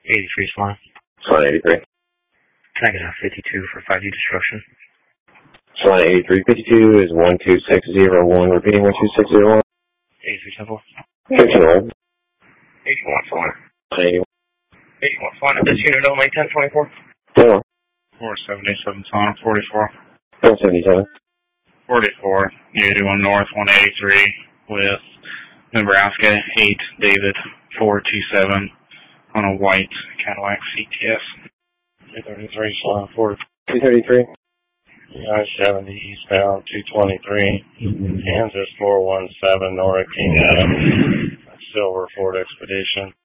83's fine. Swan 83. Can I get a 52 for 5G destruction? Swan 83. 52 is 12601. Repeating 12601. 83 51. 81 fine. 81. 81 fine. This unit only 1024. 4. 477 Sonic 44. 477. 44. You 81 North 183 with Nebraska 8 David 427 on a white Cadillac CTS. 233 Swan 4. 233. I-70 eastbound 223. Kansas 417 Nora King Adam. Silver Ford Expedition.